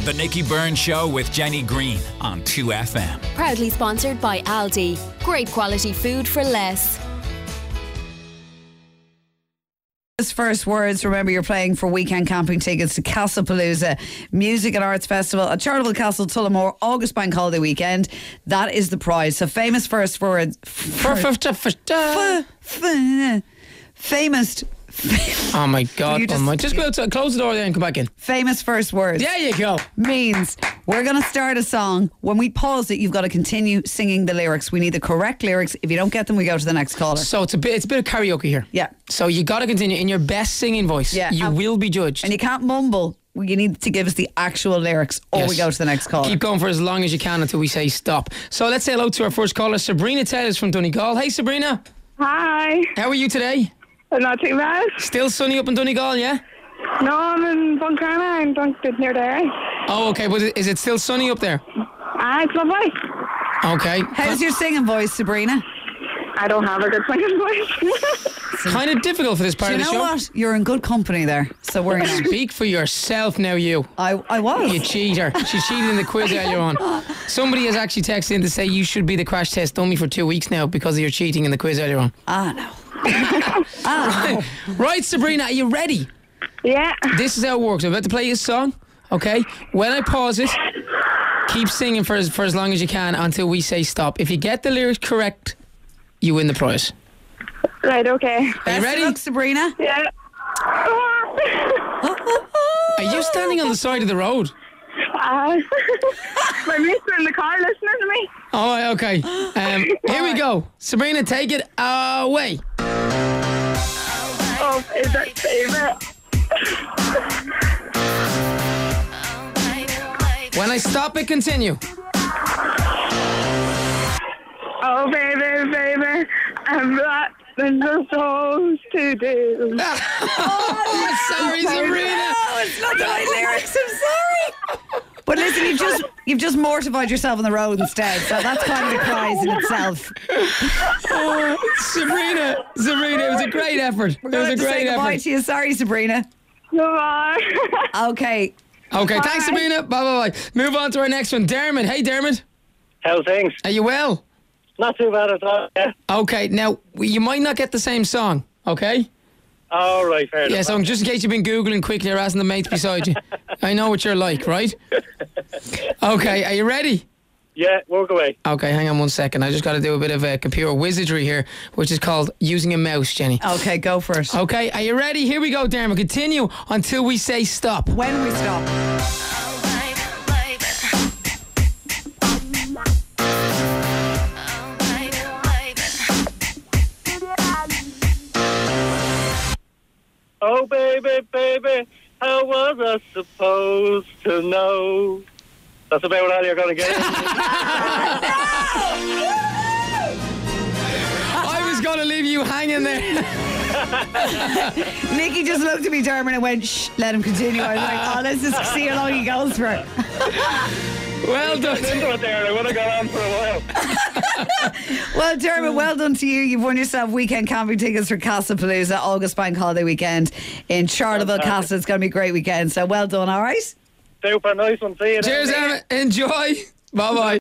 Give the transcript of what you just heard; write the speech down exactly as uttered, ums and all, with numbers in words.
The Nicky Byrne Show with Jenny Green on two F M. Proudly sponsored by Aldi. Great quality food for less. First words, remember you're playing for weekend camping tickets to Castlepalooza Music and Arts Festival at Charleville Castle, Tullamore, August Bank Holiday weekend. That is the prize. So famous first words. Famous. Oh my God! You Just, oh my, just go outside, close the door there and come back in. Famous first words. There you go. Means we're going to start a song. When we pause it, you've got to continue singing the lyrics. We need the correct lyrics. If you don't get them, we go to the next caller. So it's a bit, it's a bit of karaoke here. Yeah. So you got to continue in your best singing voice. Yeah. You and, will be judged, and you can't mumble. You need to give us the actual lyrics, or Yes. we go to the next caller. Keep going for as long as you can until we say stop. So let's say hello to our first caller, Sabrina Taylor's from Donegal. Hey, Sabrina. Hi. How are you today? Not too bad. Still sunny up in Donegal, yeah? No, I'm in Buncrana. I'm Dunked near there. Oh, okay. But is it still sunny up there? Ah, it's lovely. Okay. How's your singing voice, Sabrina? I don't have a good singing voice. Kind of difficult for this part Do you of the know show. what? You're in good company there. So we're in. Speak for yourself now, you. I, I was. You cheater. She cheated in the quiz earlier on. Somebody has actually texted in to say you should be the crash test dummy for two weeks now because of your cheating in the quiz earlier on. Ah, no. ah, no. Right, Sabrina, are you ready? Yeah. This is how it works. I'm about to play a song, okay? When I pause it, keep singing for as, for as long as you can until we say stop. If you get the lyrics correct, you win the prize. Right, okay. Are you Best ready? of luck, Sabrina. Yeah. Are you standing on the side of the road? Uh, my mates are in the car listening to me. Oh, right, okay. Um, here we go. Sabrina, take it away. Oh, is that favourite? When I stop it, continue. Oh, baby, baby, I'm not supposed to do. Oh, sorry, Sabrina. No, it's not the right lyrics. I'm sorry. But listen, you've just you've just mortified yourself on the road instead, so that's kind of a prize in itself. Oh, Sabrina, Sabrina, it was a great effort. We're It was going a to say great goodbye effort. to you. Sorry, Sabrina. Goodbye. Okay. Okay, thanks, Bye. Sabrina. Bye, bye, bye. Move on to our next one. Dermot. Hey, Dermot. How's things? Are you well? Not too bad at all, yeah. Okay, now, you might not get the same song, okay? All right, fair Yeah, enough. so just in case you've been Googling quickly or asking the mates beside you. I know what you're like, right? Okay, are you ready? Yeah, walk away. Okay, hang on one second. I just got to do a bit of uh, computer wizardry here, which is called using a mouse, Jenny. Okay, go for it. Okay, are you ready? Here we go, Dermot. Continue until we say stop. When we stop. Oh, baby, baby, how was I supposed to know? That's about all you're going to get. I was going to leave you hanging there. Nicky just looked at me, Dermot, and went, shh, let him continue. I was like, oh, let's just see how long he goes for. Well done. Into it there, I would have gone on for a while. Well, Dermot, well done to you. You've won yourself weekend camping tickets for Castlepalooza, August Bank Holiday weekend in Charleville Castle. It's going to be a great weekend. So well done, all right? Super nice one. See you then. Cheers, Emma. Enjoy. Bye-bye.